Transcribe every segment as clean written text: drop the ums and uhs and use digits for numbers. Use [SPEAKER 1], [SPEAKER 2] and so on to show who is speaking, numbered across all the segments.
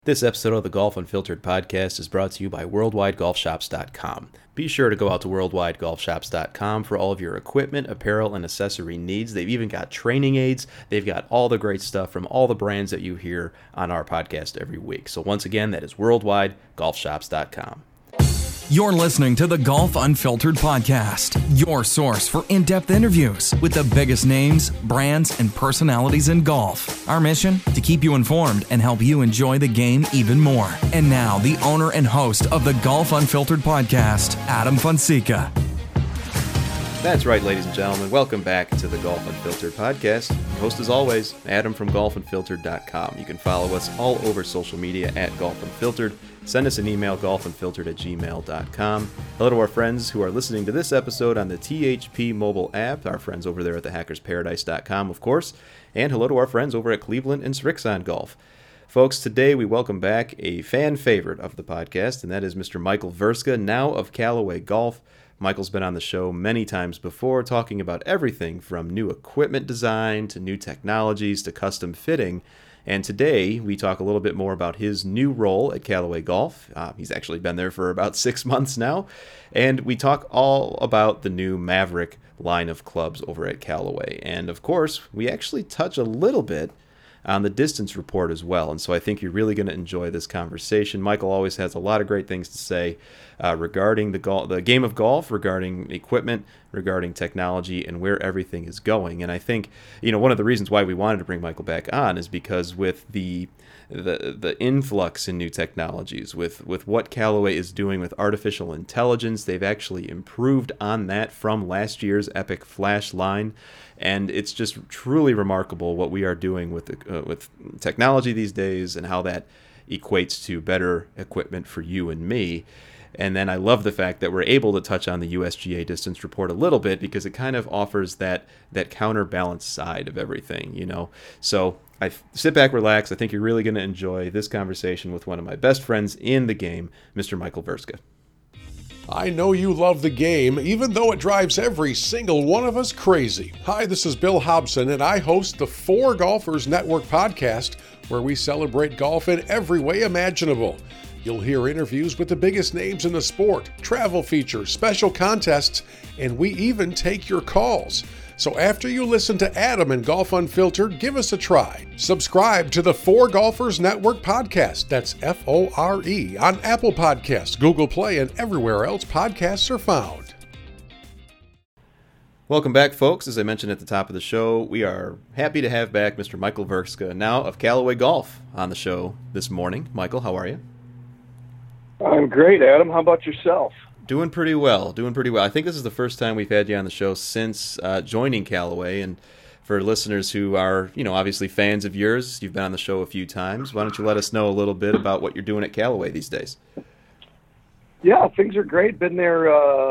[SPEAKER 1] This episode of the Golf Unfiltered podcast is brought to you by WorldwideGolfShops.com. Be sure to go out to WorldwideGolfShops.com for all of your equipment, apparel, and accessory needs. They've even got training aids. They've got all the great stuff from all the brands that you hear on our podcast every week. So once again, that is WorldwideGolfShops.com.
[SPEAKER 2] You're listening to the Golf Unfiltered podcast, your source for in-depth interviews with the biggest names, brands, and personalities in golf. Our mission? To keep you informed and help you enjoy the game even more. And now, the owner and host of the Golf Unfiltered podcast, Adam Fonseca.
[SPEAKER 1] That's right, ladies and gentlemen. Welcome back to the Golf Unfiltered podcast. Host, as always, Adam from golfunfiltered.com. You can follow us all over social media at Golf Unfiltered. Send us an email, golfunfiltered@gmail.com. Hello to our friends who are listening to this episode on the THP mobile app, our friends over there at thehackersparadise.com, of course. And hello to our friends over at Cleveland and Srixon Golf. Folks, today we welcome back a fan favorite of the podcast, and that is Mr. Michael Verska, now of Callaway Golf. Michael's been on the show many times before, talking about everything from new equipment design to new technologies to custom fitting. And today we talk a little bit more about his new role at Callaway Golf. He's actually been there for about 6 months now. And we talk all about the new Maverick line of clubs over at Callaway. And of course, we actually touch a little bit on the distance report as well. And so I think you're really going to enjoy this conversation. Michael always has a lot of great things to say regarding the game of golf, regarding equipment, regarding technology, and where everything is going. And I think, one of the reasons why we wanted to bring Michael back on is because with the influx in new technologies, with what Callaway is doing with artificial intelligence, they've actually improved on that from last year's Epic Flash line. And it's just truly remarkable what we are doing with technology these days and how that equates to better equipment for you and me. And then I love the fact that we're able to touch on the USGA distance report a little bit because it kind of offers that counterbalance side of everything, So I sit back, relax. I think you're really going to enjoy this conversation with one of my best friends in the game, Mr. Michael Verska.
[SPEAKER 3] I know you love the game, even though it drives every single one of us crazy. Hi, this is Bill Hobson, and I host the Four Golfers Network podcast, where we celebrate golf in every way imaginable. You'll hear interviews with the biggest names in the sport, travel features, special contests, and we even take your calls. So after you listen to Adam and Golf Unfiltered, give us a try. Subscribe to the Four Golfers Network podcast, that's F-O-R-E, on Apple Podcasts, Google Play, and everywhere else podcasts are found.
[SPEAKER 1] Welcome back, folks. As I mentioned at the top of the show, we are happy to have back Mr. Michael Verska, now of Callaway Golf, on the show this morning. Michael, how are you?
[SPEAKER 4] I'm great, Adam. How about yourself?
[SPEAKER 1] Doing pretty well. I think this is the first time we've had you on the show since joining Callaway. And for listeners who are, obviously fans of yours, you've been on the show a few times. Why don't you let us know a little bit about what you're doing at Callaway these days?
[SPEAKER 4] Yeah, things are great. Been there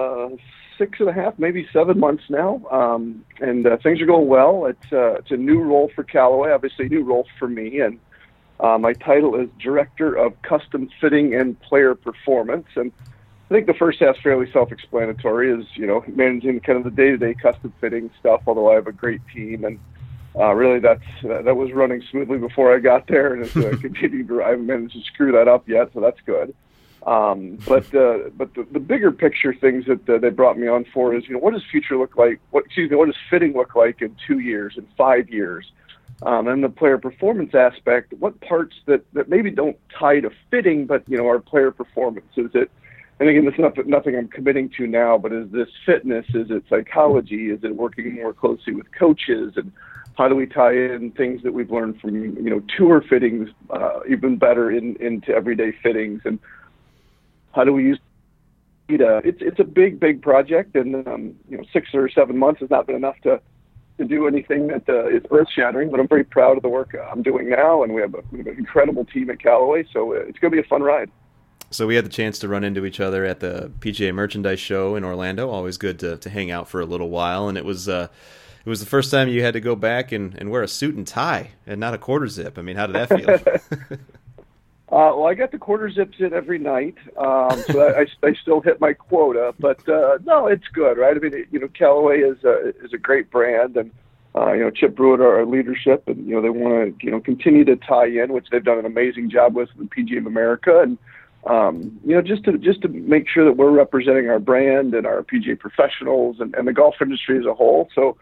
[SPEAKER 4] 6.5, maybe 7 months now, and things are going well. It's a new role for Callaway, obviously a new role for me, and my title is Director of Custom Fitting and Player Performance. And I think the first half's fairly self-explanatory, is, managing kind of the day-to-day custom fitting stuff, although I have a great team. And really that was running smoothly before I got there, and it's continuing to, I haven't managed to screw that up yet, so that's good. But the bigger picture things that they brought me on for is, what does future look like? What does fitting look like in 2 years, in 5 years? And the player performance aspect, what parts that maybe don't tie to fitting, but, are player performance? Is it, and again, this is nothing I'm committing to now, but is this fitness? Is it psychology? Is it working more closely with coaches? And how do we tie in things that we've learned from, tour fittings even better into everyday fittings? And how do we use data? It's a big project, and 6 or 7 months has not been enough to do anything that is earth-shattering, but I'm very proud of the work I'm doing now, and we have an incredible team at Callaway, so it's going to be a fun ride.
[SPEAKER 1] So we had the chance to run into each other at the PGA Merchandise Show in Orlando. Always good to hang out for a little while, and it was the first time you had to go back and wear a suit and tie and not a quarter zip. I mean, how did that feel?
[SPEAKER 4] Well, I got the quarter zips in every night, so I still hit my quota. But no, it's good, right? I mean, Callaway is a great brand, and Chip Brewitt, our leadership, and they want to continue to tie in, which they've done an amazing job with the PGA of America, and just to make sure that we're representing our brand and our PGA professionals and the golf industry as a whole. So,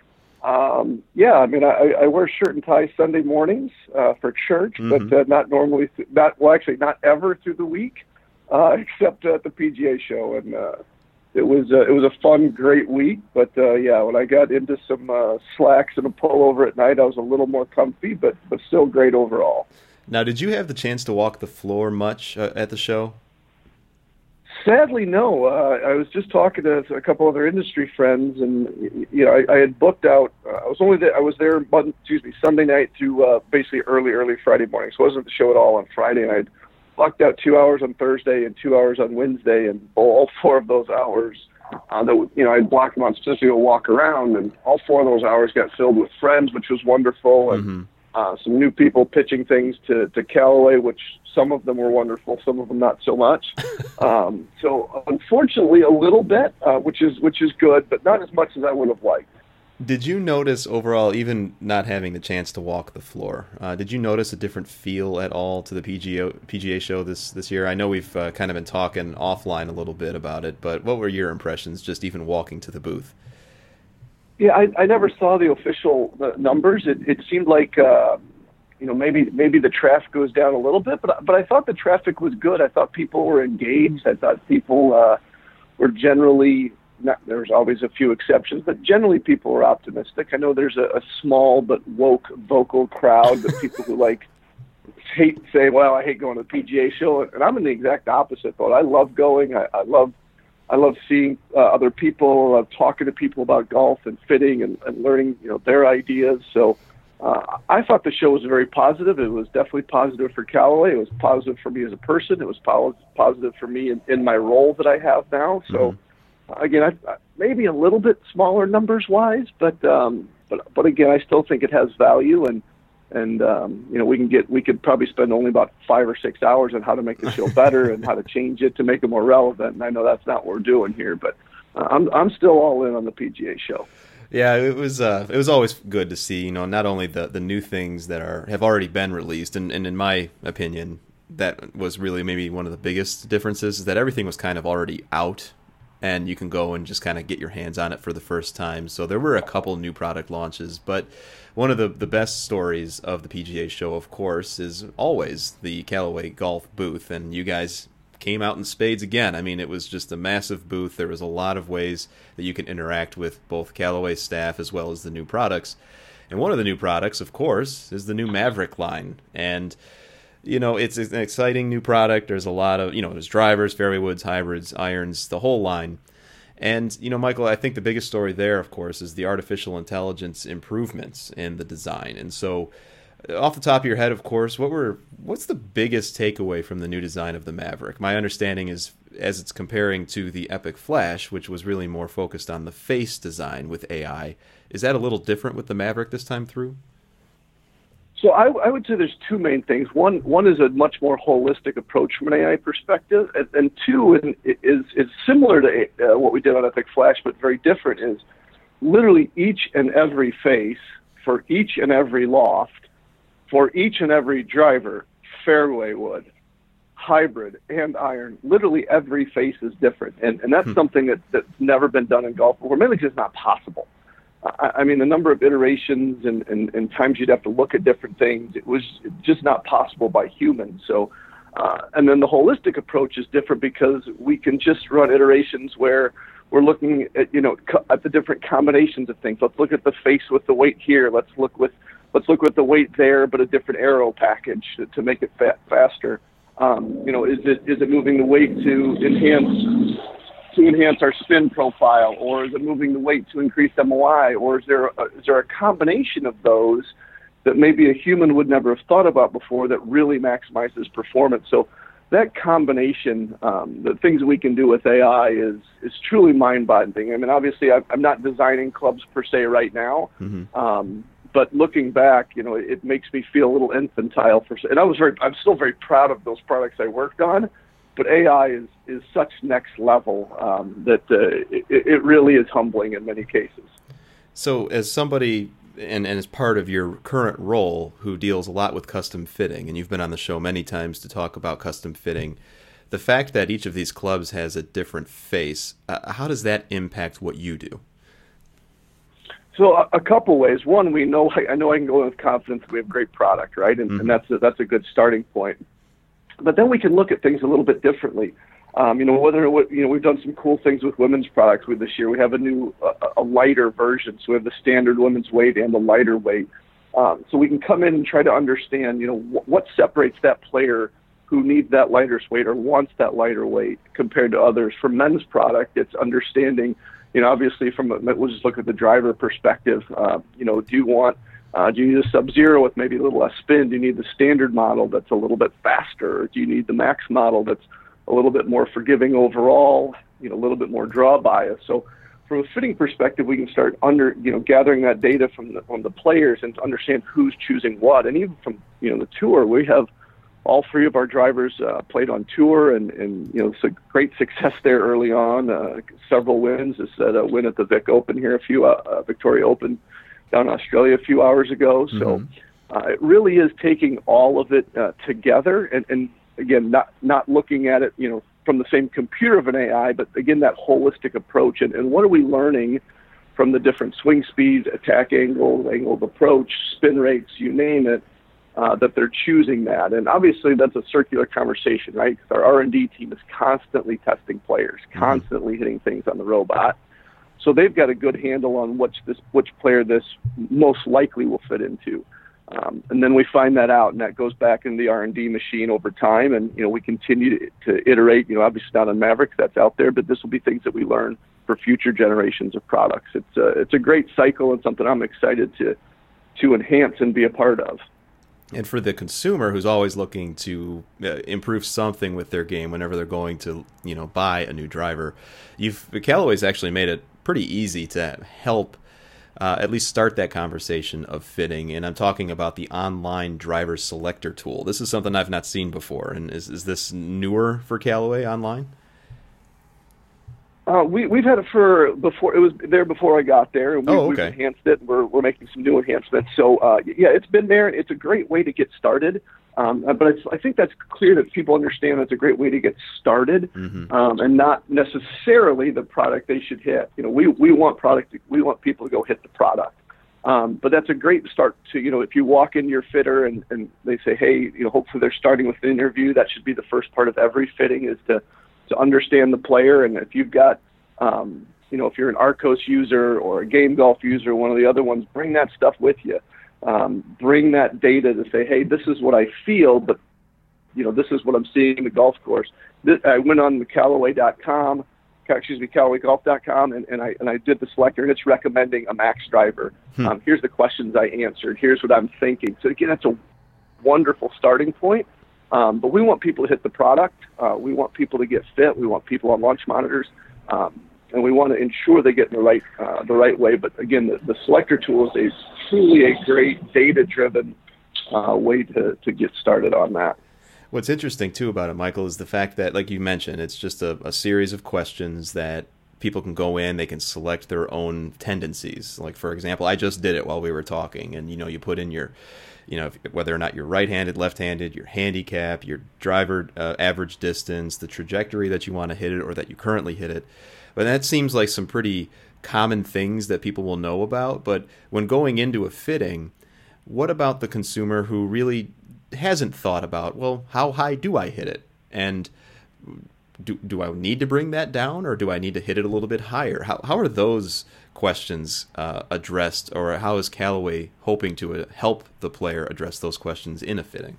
[SPEAKER 4] I wear shirt and tie Sunday mornings for church, but not normally, not ever through the week, except at the PGA show. And it was a fun, great week. But when I got into some slacks and a pullover at night, I was a little more comfy, but still great overall.
[SPEAKER 1] Now, did you have the chance to walk the floor much at the show?
[SPEAKER 4] Sadly, no. I was just talking to a couple other industry friends, and I had booked out. I was there Sunday night through basically early Friday morning. So I wasn't at the show at all on Friday, and I'd blocked out 2 hours on Thursday and 2 hours on Wednesday, and all 4 of those hours I'd blocked them on specifically to walk around, and all 4 of those hours got filled with friends, which was wonderful, and some new people pitching things to Callaway, which some of them were wonderful, some of them not so much. So unfortunately, a little bit, which is good, but not as much as I would have liked.
[SPEAKER 1] Did you notice overall, even not having the chance to walk the floor, did you notice a different feel at all to the PGA show this year? I know we've kind of been talking offline a little bit about it, but what were your impressions just even walking to the booth?
[SPEAKER 4] Yeah, I never saw the official numbers. It seemed like maybe the traffic goes down a little bit, but I thought the traffic was good. I thought people were engaged. I thought people were generally there's always a few exceptions, but generally people were optimistic. I know there's a small but woke vocal crowd that people who hate going to the PGA show, and I'm in the exact opposite boat. I love going. I love seeing other people. I love talking to people about golf and fitting and learning, their ideas. So I thought the show was very positive. It was definitely positive for Callaway. It was positive for me as a person. It was positive for me in my role that I have now. So again, maybe a little bit smaller numbers wise, but again, I still think it has value, and we could probably spend only about 5 or 6 hours on how to make the show better and how to change it to make it more relevant. And I know that's not what we're doing here, but I'm still all in on the PGA show.
[SPEAKER 1] Yeah, it was always good to see, not only the new things that have already been released, and in my opinion, that was really maybe one of the biggest differences, is that everything was kind of already out, and you can go and just kind of get your hands on it for the first time. So there were a couple new product launches, but one of the best stories of the PGA show, of course, is always the Callaway Golf booth, and you guys came out in spades again. I mean, it was just a massive booth. There was a lot of ways that you can interact with both Callaway staff as well as the new products. And one of the new products, of course, is the new Maverick line. And it's an exciting new product. There's a lot of, there's drivers, fairway woods, hybrids, irons, the whole line. And, Michael, I think the biggest story there, of course, is the artificial intelligence improvements in the design. And so, off the top of your head, of course, what's the biggest takeaway from the new design of the Maverick? My understanding is, as it's comparing to the Epic Flash, which was really more focused on the face design with AI, is that a little different with the Maverick this time through?
[SPEAKER 4] So I would say there's 2 main things. One is a much more holistic approach from an AI perspective, and 2 is similar to what we did on Epic Flash, but very different. Is literally each and every face for each and every loft, for each and every driver, fairway wood, hybrid, and iron. Literally every face is different, and that's something that's never been done in golf before, mainly because it's not possible. I mean, the number of iterations and times you'd have to look at different things, it was just not possible by humans. So, and then the holistic approach is different because we can just run iterations where we're looking at, at the different combinations of things. Let's look at the face with the weight here. Let's look with the weight there, but a different aero package to make it faster. Is it moving the weight to enhance our spin profile, or is it moving the weight to increase MOI, or is there a combination of those that maybe a human would never have thought about before that really maximizes performance? So that combination, the things that we can do with AI is truly mind-boggling. I mean, obviously, I'm not designing clubs per se right now, but looking back, it makes me feel a little infantile. And I'm still very proud of those products I worked on. But AI is such next level that it really is humbling in many cases.
[SPEAKER 1] So as somebody and as part of your current role, who deals a lot with custom fitting, and you've been on the show many times to talk about custom fitting, the fact that each of these clubs has a different face, how does that impact what you do?
[SPEAKER 4] So a couple ways. One, I know I can go in with confidence that we have great product, right? And that's a good starting point. But then we can look at things a little bit differently. We've done some cool things with women's products this year. We have a new, a lighter version. So we have the standard women's weight and the lighter weight. So we can come in and try to understand, what separates that player who needs that lighter weight or wants that lighter weight compared to others. For men's product, it's understanding, obviously we'll just look at the driver perspective. Do you need a Sub-Zero with maybe a little less spin? Do you need the standard model that's a little bit faster? Or do you need the max model that's a little bit more forgiving overall, a little bit more draw bias? So from a fitting perspective, we can start gathering that data from the players and to understand who's choosing what. And even from, the tour, we have all three of our drivers played on tour and some great success there early on. Several wins. This a win at the Vic Open here, Victoria Open down in Australia a few hours ago. So it really is taking all of it together and again, not looking at it, from the same computer of an AI, but again, that holistic approach. And what are we learning from the different swing speeds, attack angles, angle of approach, spin rates, you name it, that they're choosing that. And obviously that's a circular conversation, right? Because our R&D team is constantly testing players, constantly hitting things on the robot. So they've got a good handle on which player this most likely will fit into. And then we find that out, and that goes back in the R&D machine over time. And, we continue to iterate, obviously not on Mavericks, that's out there, but this will be things that we learn for future generations of products. It's a great cycle and something I'm excited to enhance and be a part of.
[SPEAKER 1] And for the consumer who's always looking to improve something with their game whenever they're going to, buy a new driver, Callaway's actually made it pretty easy to help at least start that conversation of fitting. And I'm talking about the online driver selector tool. This is something I've not seen before. And is this newer for Callaway online?
[SPEAKER 4] We've had it for before. It was there before I got there, and we've enhanced it. We're making some new enhancements. So it's been there. It's a great way to get started. But I think that's clear that people understand that's a great way to get started, and not necessarily the product they should hit. We want people to go hit the product. But that's a great start to, if you walk into your fitter and they say, hey, hopefully they're starting with an interview, that should be the first part of every fitting is to understand the player. And if you've got, if you're an Arccos user or a Game Golf user, one of the other ones, bring that stuff with you. Bring that data to say, hey, this is what I feel, but, this is what I'm seeing in the golf course. I went on the Callaway.com, CallawayGolf.com, and I did the selector, and it's recommending a max driver. Here's the questions I answered. Here's what I'm thinking. So, again, that's a wonderful starting point. But we want people to hit the product. We want people to get fit. We want people on launch monitors. And we want to ensure they get in the right way. But again, the selector tool is truly a great data-driven way to get started on that.
[SPEAKER 1] What's interesting too about it, Michael, is the fact that, like you mentioned, it's just a series of questions that people can go in. They can select their own tendencies. Like, for example, I just did it while we were talking, and you put in your, whether or not you're right-handed, left-handed, your handicap, your driver average distance, the trajectory that you want to hit it or that you currently hit it. But that seems like some pretty common things that people will know about. But when going into a fitting, what about the consumer who really hasn't thought about, well, how high do I hit it? And do I need to bring that down, or do I need to hit it a little bit higher? How are those questions addressed, or how is Callaway hoping to help the player address those questions in a fitting?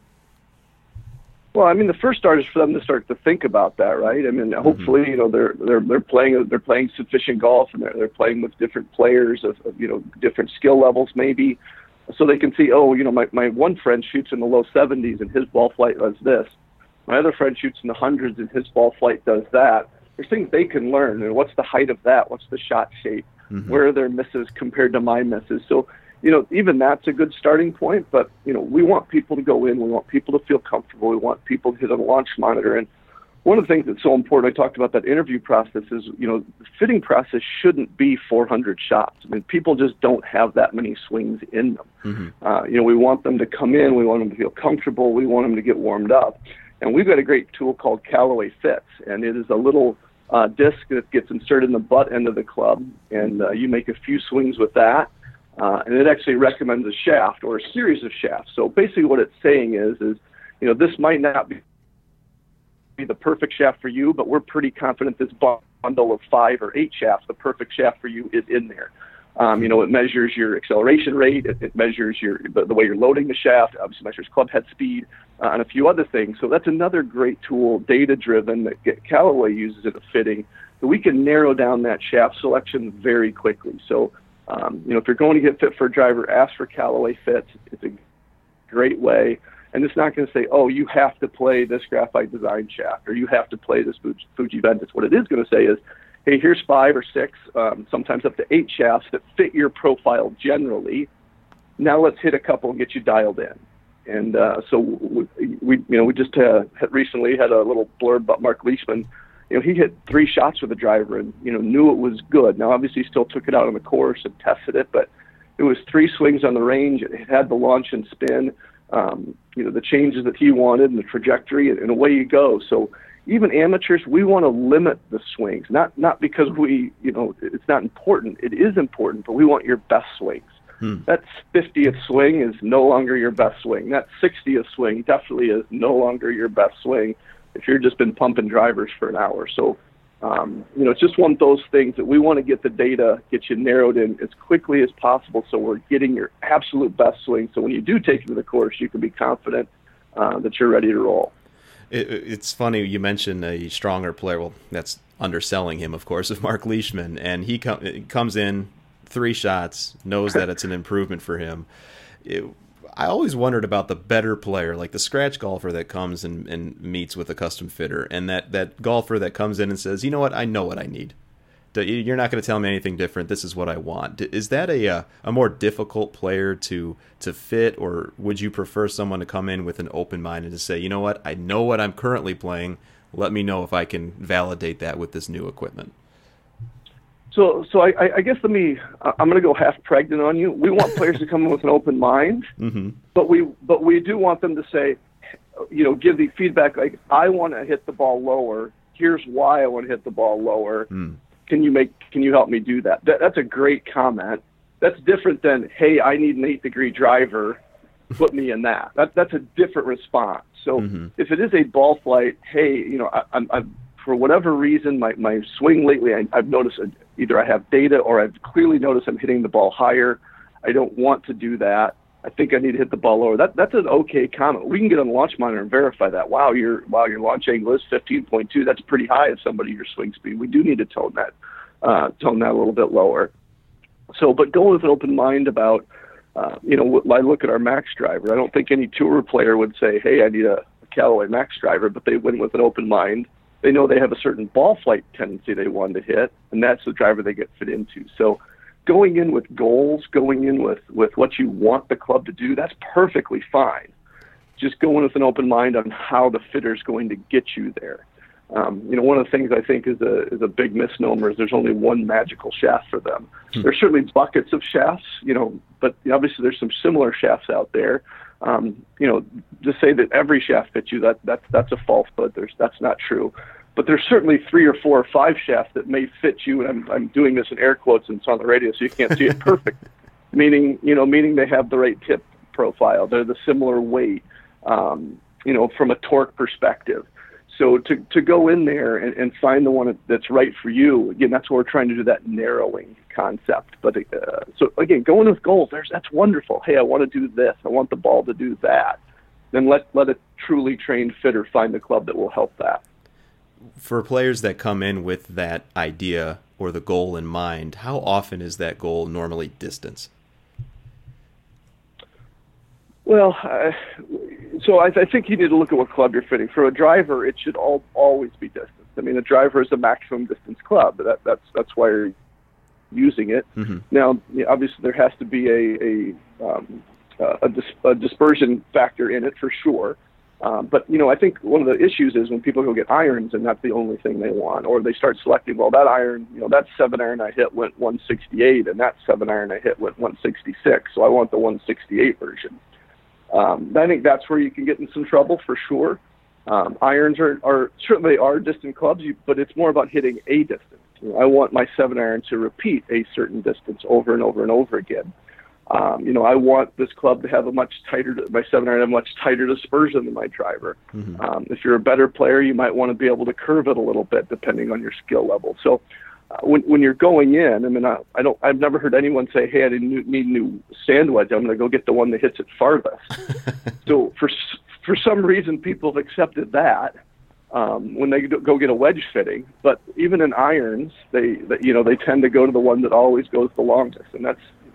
[SPEAKER 4] Well, I mean, the first start is for them to start to think about that, right? I mean, hopefully, they're playing sufficient golf, and they're playing with different players of different skill levels, maybe, so they can see, my one friend shoots in the low 70s and his ball flight does this. My other friend shoots in the hundreds and his ball flight does that. There's things they can learn. And what's the height of that? What's the shot shape? Where are their misses compared to my misses? So, even that's a good starting point. But, we want people to go in. We want people to feel comfortable. We want people to hit a launch monitor. And one of the things that's so important, I talked about that interview process, is, the fitting process shouldn't be 400 shots. I mean, people just don't have that many swings in them. We want them to come in, we want them to feel comfortable, we want them to get warmed up. And we've got a great tool called Callaway Fits, and it is a little disc that gets inserted in the butt end of the club, and you make a few swings with that, and it actually recommends a shaft or a series of shafts. So basically what it's saying is this might not be the perfect shaft for you, but we're pretty confident this bundle of 5 or 8 shafts, the perfect shaft for you, is in there. It measures your acceleration rate, it measures the way you're loading the shaft, obviously measures club head speed, and a few other things. So that's another great tool, data-driven, that Callaway uses in a fitting, so we can narrow down that shaft selection very quickly. So, if you're going to get fit for a driver, ask for Callaway Fits. It's a great way. And it's not going to say, oh, you have to play this graphite design shaft, or you have to play this Fuji Ventus. What it is going to say is, hey, here's 5 or 6, sometimes up to 8 shafts that fit your profile generally. Now let's hit a couple and get you dialed in. And so we just recently had a little blurb about Mark Leishman. He hit 3 shots with the driver and knew it was good. Now obviously he still took it out on the course and tested it, but it was 3 swings on the range. It had the launch and spin. The changes that he wanted and the trajectory, and away you go. So even amateurs, we want to limit the swings, not because it's not important. It is important, but we want your best swings. That 50th swing is no longer your best swing. That 60th swing definitely is no longer your best swing if you've just been pumping drivers for an hour. So, it's just one of those things that we want to get the data, get you narrowed in as quickly as possible, so we're getting your absolute best swing. So when you do take it to the course, you can be confident that you're ready to roll.
[SPEAKER 1] It's funny you mentioned a stronger player. Well, that's underselling him, of course, of Mark Leishman, and he comes in 3 shots, knows that it's an improvement for him. I always wondered about the better player, like the scratch golfer that comes and meets with a custom fitter, and that golfer that comes in and says, you know what, I know what I need. You're not going to tell me anything different. This is what I want. Is that a more difficult player to fit, or would you prefer someone to come in with an open mind and to say, you know what, I know what I'm currently playing. Let me know if I can validate that with this new equipment.
[SPEAKER 4] So I guess I'm going to go half pregnant on you. We want players to come in with an open mind, but we do want them to say, give the feedback like, I want to hit the ball lower. Here's why I want to hit the ball lower. Can you help me do that? That's a great comment. That's different than, hey, I need an 8-degree driver. Put me in that. That's a different response. So if it is a ball flight, hey, I'm for whatever reason, my swing lately, I've noticed either I have data or I've clearly noticed I'm hitting the ball higher. I don't want to do that. I think I need to hit the ball lower. That's an okay comment. We can get on the launch monitor and verify that. Wow, your launch angle is 15.2. That's pretty high if somebody your swing speed. We do need to tone that a little bit lower. So, but go with an open mind about, I look at our Max driver. I don't think any tour player would say, hey, I need a Callaway Max driver, but they went with an open mind. They know they have a certain ball flight tendency they want to hit, and that's the driver they get fit into. So going in with goals, going in with what you want the club to do, that's perfectly fine. Just going with an open mind on how the fitter's going to get you there. One of the things I think is a big misnomer is there's only one magical shaft for them. There's certainly buckets of shafts, but obviously there's some similar shafts out there. To say that every shaft fits you, that's a falsehood. That's not true. But there's certainly 3 or 4 or 5 shafts that may fit you, and I'm doing this in air quotes and it's on the radio so you can't see it perfect. meaning they have the right tip profile. They're the similar weight, from a torque perspective. So to go in there and find the one that's right for you, again, that's what we're trying to do, that narrowing concept. But so again, going with goals, that's wonderful. Hey, I want to do this. I want the ball to do that. Then let a truly trained fitter find the club that will help that.
[SPEAKER 1] For players that come in with that idea or the goal in mind, how often is that goal normally distance?
[SPEAKER 4] Well, so I think you need to look at what club you're fitting. For a driver, it should always be distance. I mean, a driver is a maximum distance club. That's why you're using it. Now, obviously, there has to be a dispersion factor in it for sure. But, I think one of the issues is when people go get irons and that's the only thing they want, or they start selecting, well, that iron, that 7-iron I hit went 168 and that 7-iron I hit went 166. So I want the 168 version. I think that's where you can get in some trouble for sure. Irons are certainly are distant clubs, but it's more about hitting a distance. I want my 7-iron to repeat a certain distance over and over and over again. I want this club to have my 7-iron have a much tighter dispersion than my driver. Mm-hmm. If you're a better player, you might want to be able to curve it a little bit depending on your skill level. So when you're going in, I've never heard anyone say, "Hey, I need a new sand wedge. I'm going to go get the one that hits it farthest." So for some reason, people have accepted that when they go get a wedge fitting. But even in irons, they tend to go to the one that always goes the longest, and that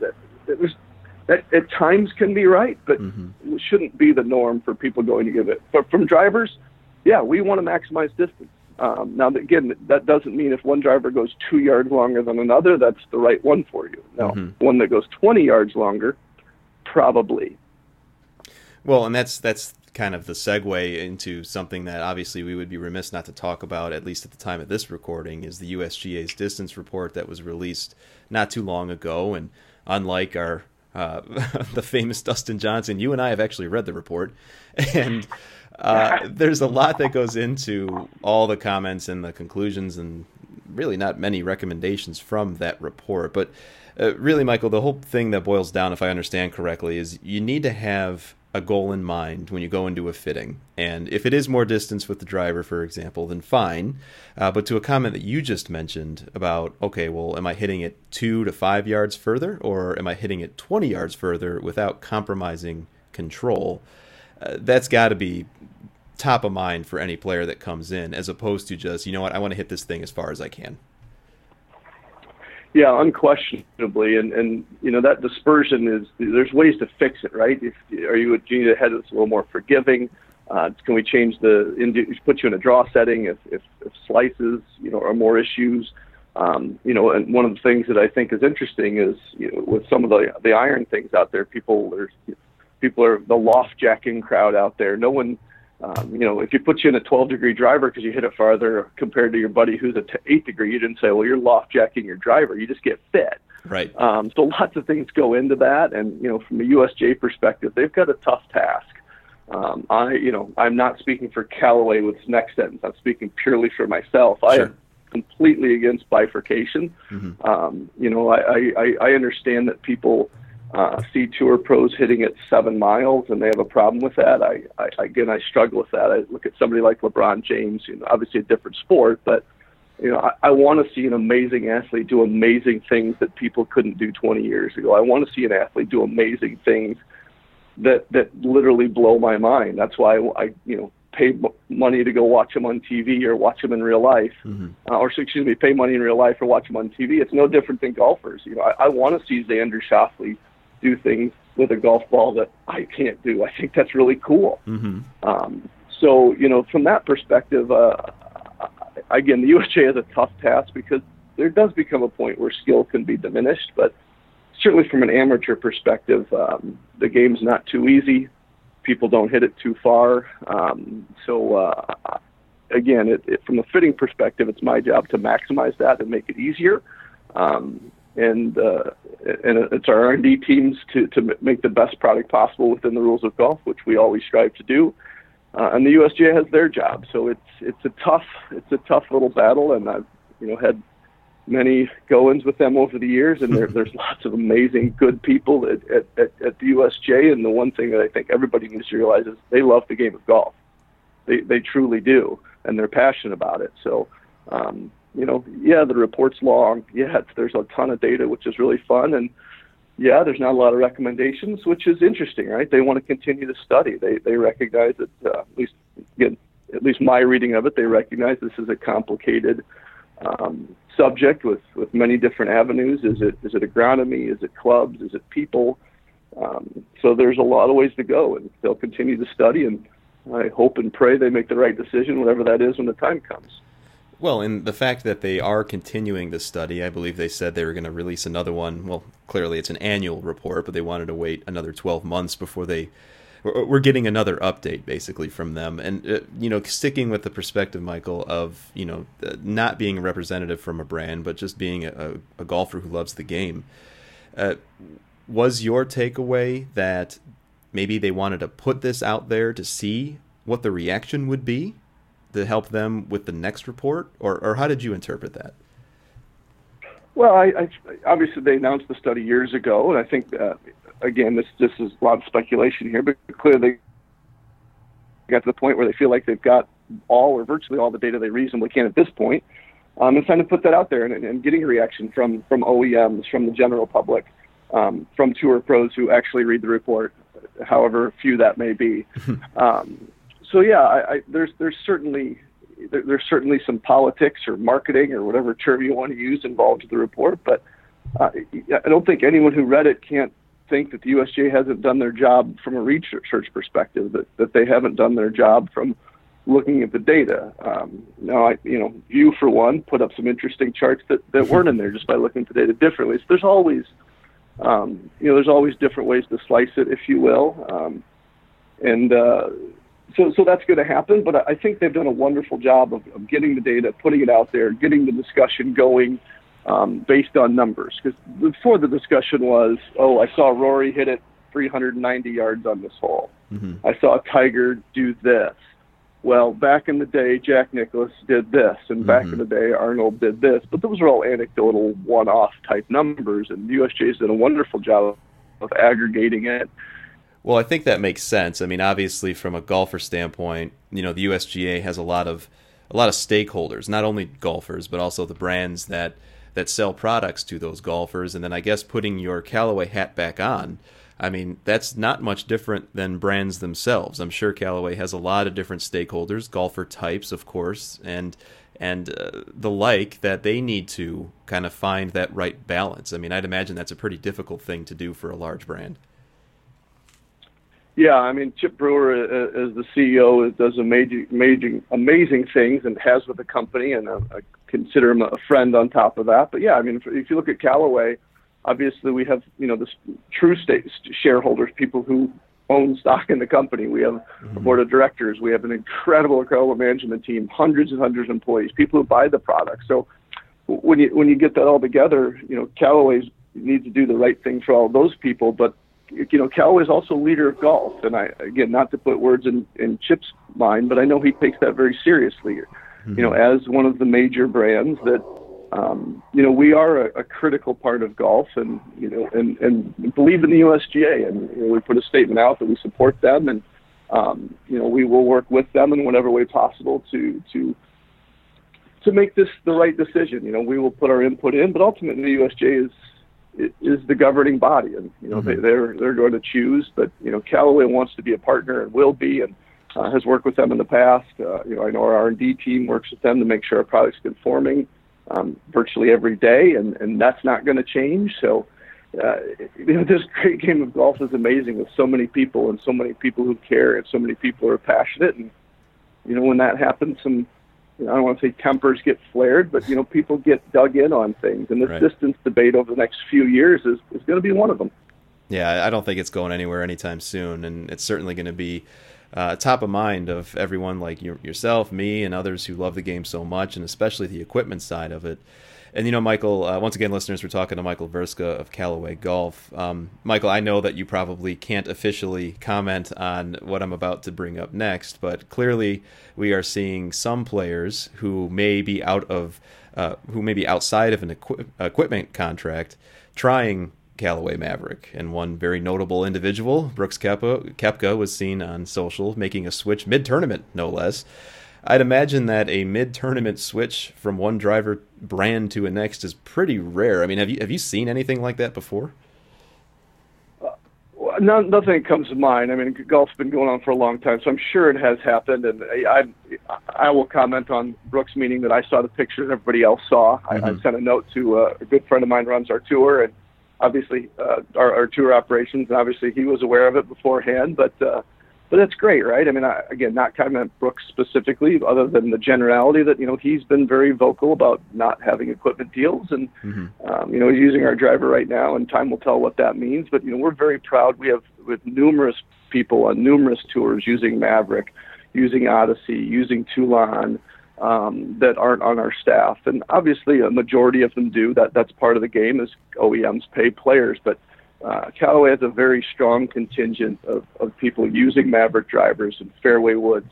[SPEAKER 4] at times can be right, but it shouldn't be the norm for people going to give it. But from drivers, yeah, we want to maximize distance. Now, again, that doesn't mean if one driver goes 2 yards longer than another, that's the right one for you. No, one that goes 20 yards longer, probably.
[SPEAKER 1] Well, and that's kind of the segue into something that obviously we would be remiss not to talk about, at least at the time of this recording, is the USGA's distance report that was released not too long ago. And unlike our the famous Dustin Johnson, you and I have actually read the report, and there's a lot that goes into all the comments and the conclusions, and really not many recommendations from that report. But really, Michael, the whole thing that boils down, if I understand correctly, is you need to have a goal in mind when you go into a fitting. And if it is more distance with the driver, for example, then fine. But to a comment that you just mentioned about, okay, well, am I hitting it 2 to 5 yards further, or am I hitting it 20 yards further without compromising control? That's got to be top of mind for any player that comes in, as opposed to just, I want to hit this thing as far as I can.
[SPEAKER 4] Yeah, unquestionably, and that dispersion there's ways to fix it, right? Do you need a head that's a little more forgiving? Can we change put you in a draw setting if slices, are more issues? And one of the things that I think is interesting is, with some of the iron things out there, people are the loft jacking crowd out there. No one, if you put you in a 12-degree driver because you hit it farther compared to your buddy who's at 8-degree, you didn't say, well, you're loft jacking your driver. You just get fit.
[SPEAKER 1] Right.
[SPEAKER 4] So lots of things go into that. And, from a USJ perspective, they've got a tough task. I'm not speaking for Callaway with this next sentence. I'm speaking purely for myself. Sure. I am completely against bifurcation. Mm-hmm. I understand that people see tour pros hitting it 7 miles and they have a problem with that. I struggle with that. I look at somebody like LeBron James, obviously a different sport, but I want to see an amazing athlete do amazing things that people couldn't do 20 years ago. I want to see an athlete do amazing things that literally blow my mind. That's why I pay money to go watch them on TV or watch them in real life, pay money in real life or watch them on TV. It's no different than golfers. I want to see Xander Schauffele do things with a golf ball that I can't do. I think that's really cool. Mm-hmm. So from that perspective, again, the USJ has a tough task because there does become a point where skill can be diminished, but certainly from an amateur perspective, the game's not too easy. People don't hit it too far. Again, from a fitting perspective, it's my job to maximize that and make it easier. And it's our R&D teams to make the best product possible within the rules of golf, which we always strive to do. And the USGA has their job. So it's a tough little battle, and I've had many go-ins with them over the years, and there's lots of amazing, good people at the USJ. And the one thing that I think everybody needs to realize is they love the game of golf. They truly do, and they're passionate about it. So, the report's long. Yeah, there's a ton of data, which is really fun, and yeah, there's not a lot of recommendations, which is interesting, right? They want to continue to study. They recognize that at least my reading of it, they recognize this is a complicated subject with many different avenues. Is it agronomy? Is it clubs? Is it people? So there's a lot of ways to go, and they'll continue to study, and I hope and pray they make the right decision, whatever that is, when the time comes.
[SPEAKER 1] Well, and the fact that they are continuing the study, I believe they said they were going to release another one. Well, clearly it's an annual report, but they wanted to wait another 12 months before they we're getting another update basically from them. And sticking with the perspective, Michael, of not being a representative from a brand, but just being a golfer who loves the game. Was your takeaway that maybe they wanted to put this out there to see what the reaction would be to help them with the next report, or how did you interpret that?
[SPEAKER 4] Well, I obviously they announced the study years ago, and I think again this is a lot of speculation here, but clearly they got to the point where they feel like they've got all or virtually all the data they reasonably can at this point. And trying to put that out there and getting a reaction from OEMs, from the general public, from tour pros who actually read the report, however few that may be. So yeah, there's certainly some politics or marketing or whatever term you want to use involved with the report, but I don't think anyone who read it can't think that the USGA hasn't done their job from a research perspective, that they haven't done their job from looking at the data. You for one put up some interesting charts that weren't in there just by looking at the data differently. So there's always different ways to slice it, if you will. So that's going to happen, but I think they've done a wonderful job of getting the data, putting it out there, getting the discussion going based on numbers. Because before the discussion was, I saw Rory hit it 390 yards on this hole. Mm-hmm. I saw Tiger do this. Well, back in the day, Jack Nicklaus did this, and back in the day, Arnold did this. But those are all anecdotal, one-off type numbers, and the USGA's done a wonderful job of aggregating it.
[SPEAKER 1] Well, I think that makes sense. I mean, obviously, from a golfer standpoint, the USGA has a lot of stakeholders, not only golfers, but also the brands that sell products to those golfers. And then I guess putting your Callaway hat back on, I mean, that's not much different than brands themselves. I'm sure Callaway has a lot of different stakeholders, golfer types, of course, and the like, that they need to kind of find that right balance. I mean, I'd imagine that's a pretty difficult thing to do for a large brand.
[SPEAKER 4] Yeah, I mean, Chip Brewer, as the CEO, does amazing things and has with the company, and I consider him a friend on top of that. But yeah, I mean, if you look at Callaway, obviously we have this true shareholders, people who own stock in the company. We have a board of directors. We have an incredible management team, hundreds and hundreds of employees, people who buy the product. So when you get that all together, Callaway needs to do the right thing for all those people, but Callaway is also a leader of golf, and again, not to put words in Chip's mind, but I know he takes that very seriously. As one of the major brands that, we are a critical part of golf, and believe in the USGA, and we put a statement out that we support them, and we will work with them in whatever way possible to make this the right decision. We will put our input in, but ultimately the USGA is the governing body, and they're going to choose. But Callaway wants to be a partner and will be, and has worked with them in the past. I know our R&D team works with them to make sure our product's conforming virtually every day, and that's not going to change. So this great game of golf is amazing, with so many people and so many people who care and so many people who are passionate. And when that happens, I don't want to say tempers get flared, but people get dug in on things, and this distance debate over the next few years is going to be one of them.
[SPEAKER 1] Yeah, I don't think it's going anywhere anytime soon, and it's certainly going to be top of mind of everyone like yourself, me, and others who love the game so much, and especially the equipment side of it. And Michael, once again, listeners, we're talking to Michael Verska of Callaway Golf. Michael, I know that you probably can't officially comment on what I'm about to bring up next, but clearly we are seeing some players who may be outside of an equipment contract trying Callaway Maverick, and one very notable individual, Brooks Koepka, was seen on social making a switch mid-tournament, no less. I'd imagine that a mid-tournament switch from one driver brand to a next is pretty rare. I mean, have you seen anything like that before?
[SPEAKER 4] Nothing comes to mind. I mean, golf's been going on for a long time, so I'm sure it has happened. And I will comment on Brooks, meaning that I saw the pictures everybody else saw. Mm-hmm. I sent a note to a good friend of mine who runs our tour, and obviously our tour operations, and obviously he was aware of it beforehand. But that's great, right? I mean, again, not comment Brooks specifically, other than the generality that, he's been very vocal about not having equipment deals, and, he's using our driver right now, and time will tell what that means. But, we're very proud. We have with numerous people on numerous tours using Maverick, using Odyssey, using Toulon, that aren't on our staff. And obviously a majority of them do. That's part of the game, is OEMs pay players. But Callaway has a very strong contingent of people using Maverick drivers and fairway woods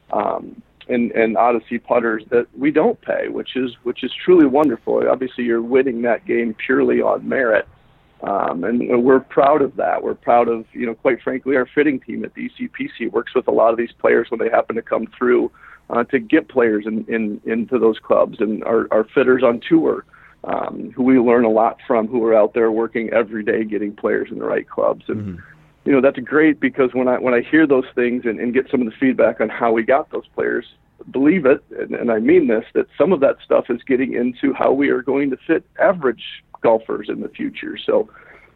[SPEAKER 4] and Odyssey putters that we don't pay, which is truly wonderful. Obviously, you're winning that game purely on merit. And we're proud of that. We're proud of, quite frankly, our fitting team at DCPC works with a lot of these players when they happen to come through to get players into those clubs, and our fitters on tour, who we learn a lot from, who are out there working every day getting players in the right clubs. And that's great, because when I hear those things and get some of the feedback on how we got those players, believe it, and I mean this, that some of that stuff is getting into how we are going to fit average golfers in the future. So,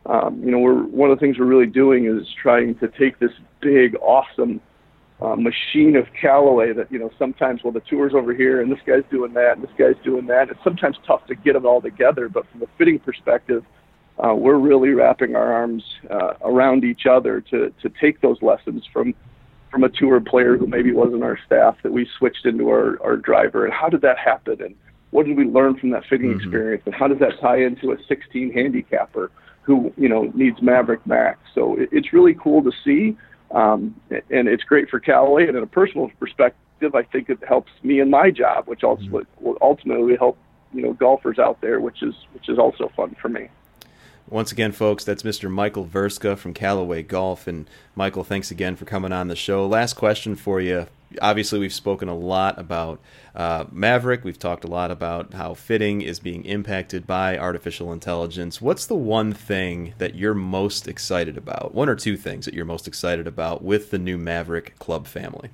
[SPEAKER 4] one of the things we're really doing is trying to take this big, awesome machine of Callaway that, sometimes, the tour's over here and this guy's doing that and this guy's doing that. It's sometimes tough to get them all together, but from a fitting perspective, we're really wrapping our arms around each other to take those lessons from a tour player who maybe wasn't our staff, that we switched into our driver. And how did that happen? And what did we learn from that fitting experience? And how does that tie into a 16 handicapper who, needs Maverick Max? So it's really cool to see. And it's great for Callaway. And in a personal perspective, I think it helps me in my job, which also will ultimately help, golfers out there, which is also fun for me.
[SPEAKER 1] Once again, folks, that's Mr. Michael Verska from Callaway Golf. And Michael, thanks again for coming on the show. Last question for you. Obviously, we've spoken a lot about Maverick. We've talked a lot about how fitting is being impacted by artificial intelligence. What's the one thing that you're most excited about? One or two things that you're most excited about with the new Maverick club family?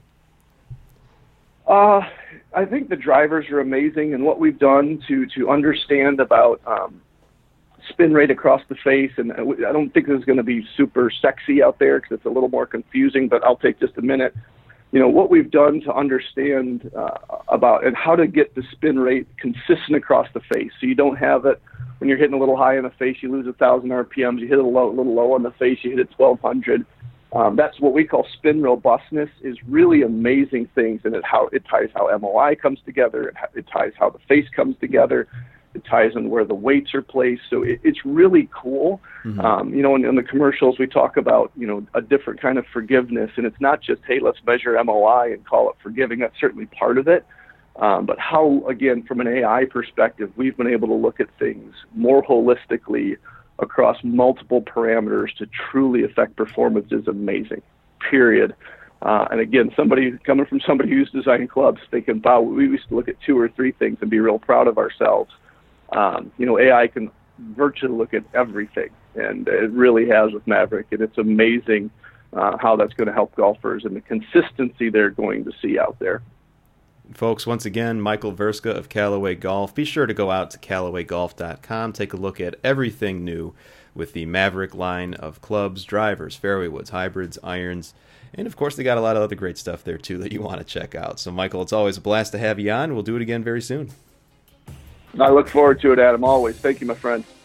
[SPEAKER 4] I think the drivers are amazing, and what we've done to understand about spin rate across the face. And I don't think this is going to be super sexy out there because it's a little more confusing, but I'll take just a minute. What we've done to understand about and how to get the spin rate consistent across the face. So you don't have it when you're hitting a little high in the face, you lose 1,000 RPMs, you hit a little low on the face, you hit it 1,200. That's what we call spin robustness, is really amazing things. And it ties how MOI comes together, it ties how the face comes together. It ties in where the weights are placed. So it's really cool. In the commercials, we talk about, a different kind of forgiveness. And it's not just, hey, let's measure MOI and call it forgiving. That's certainly part of it. But how, again, from an AI perspective, we've been able to look at things more holistically across multiple parameters to truly affect performance is amazing, period. And again, coming from somebody who's designed clubs, thinking, wow, we used to look at 2 or 3 things and be real proud of ourselves. AI can virtually look at everything, and it really has with Maverick, and it's amazing how that's going to help golfers and the consistency they're going to see out there.
[SPEAKER 1] Folks, once again, Michael Verska of Callaway Golf. Be sure to go out to CallawayGolf.com, take a look at everything new with the Maverick line of clubs, drivers, fairway woods, hybrids, irons, and of course they got a lot of other great stuff there too that you want to check out. So Michael, it's always a blast to have you on. We'll do it again very soon.
[SPEAKER 4] I look forward to it, Adam, always. Thank you, my friend.